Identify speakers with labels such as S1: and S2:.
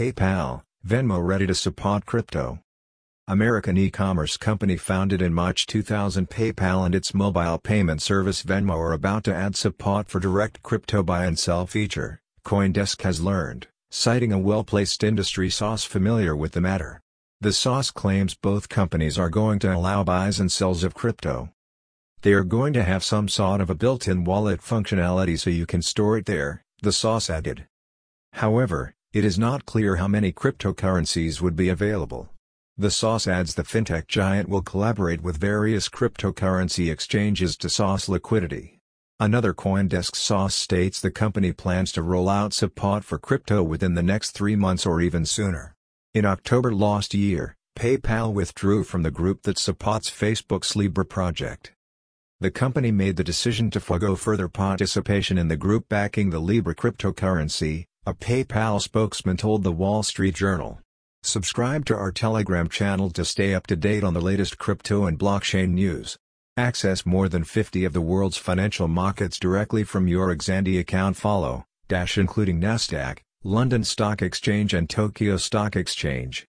S1: PayPal, Venmo ready to support crypto. American e-commerce company founded in March 2000, PayPal and its mobile payment service Venmo are about to add support for direct crypto buy and sell feature, CoinDesk has learned, citing a well-placed industry source familiar with the matter. The source claims both companies are going to allow buys and sells of crypto. They are going to have some sort of a built-in wallet functionality so you can store it there, the source added. However, it is not clear how many cryptocurrencies would be available. The source adds the fintech giant will collaborate with various cryptocurrency exchanges to source liquidity. Another CoinDesk source states the company plans to roll out support for crypto within the next 3 months or even sooner. In October last year, PayPal withdrew from the group that supports Facebook's Libra project. The company made the decision to forgo further participation in the group backing the Libra cryptocurrency, a PayPal spokesman told The Wall Street Journal. Subscribe to our Telegram channel to stay up to date on the latest crypto and blockchain news. Access more than 50 of the world's financial markets directly from your Xandi account. Follow, including Nasdaq, London Stock Exchange and Tokyo Stock Exchange.